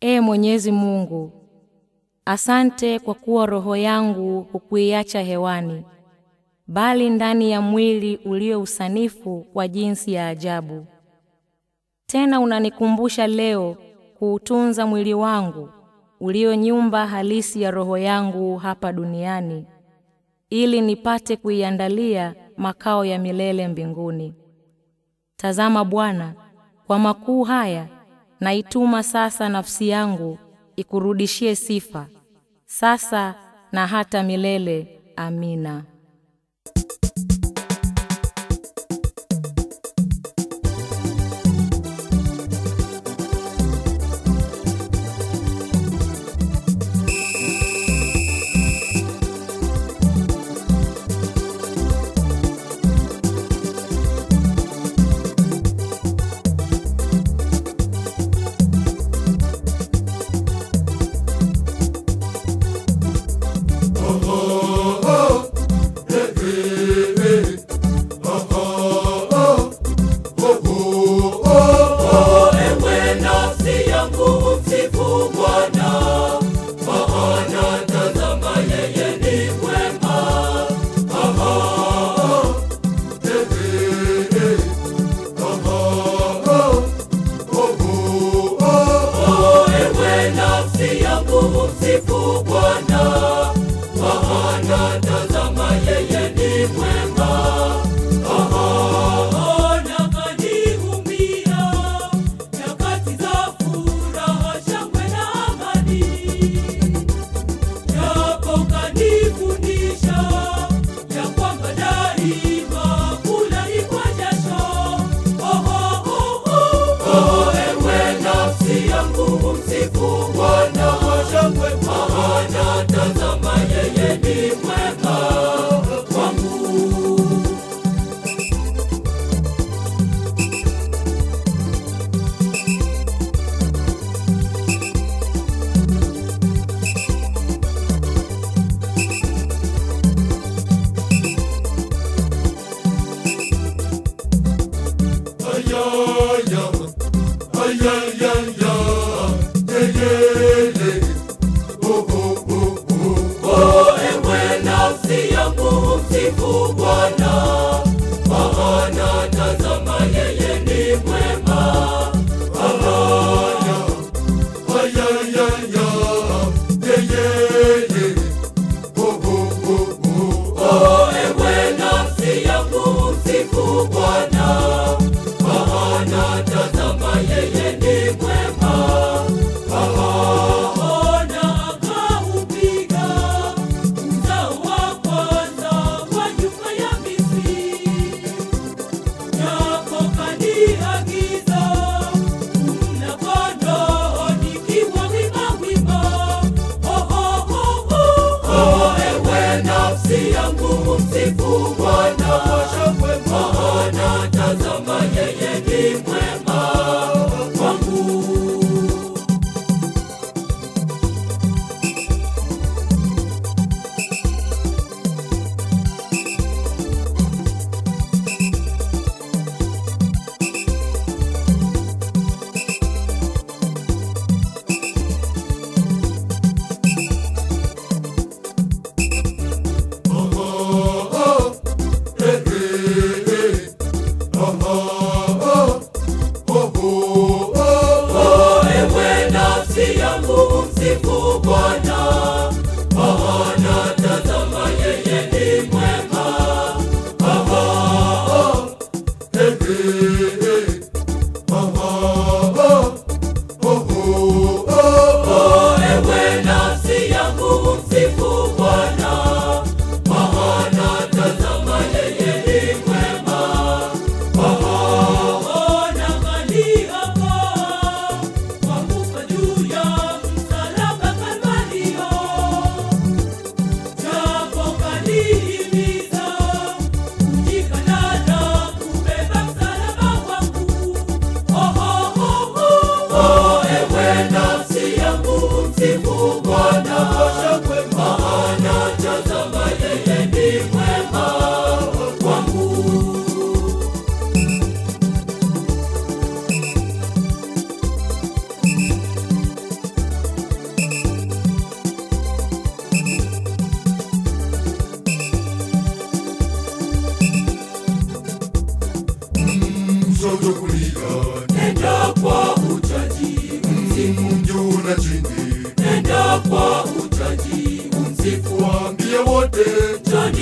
Mwenyezi Mungu, asante kwa kuwa roho yangu hukuiacha hewani, bali ndani ya mwili ulio usanifu wa jinsi ya ajabu. Tena unanikumbusha leo kuutunza mwili wangu ulio nyumba halisi ya roho yangu hapa duniani, ili nipate kuiandalia makao ya milele mbinguni. Tazama Bwana, kwa makuu haya naituma sasa nafsi yangu ikurudishie sifa, sasa na hata milele. Amina.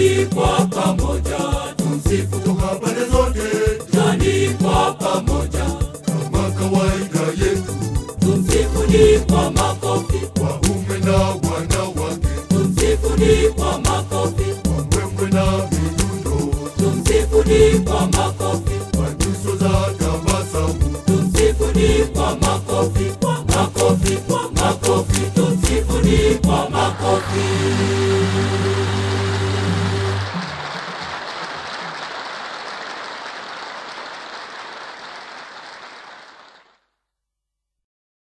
Njoni kwa pamoja, tumsifu kutoka pande zote, njoni kwa pamoja, kama kawaida yetu, tumsifuni kwa makofi, waume na wanawake, tumsifuni kwa makofi, kwa mbwembwe na midundo, tumsifuni kwa makofi, kwa nyuso za tabasamu, tumsifuni kwa makofi, kwa makofi, kwa makofi, tumsifuni kwa makofi.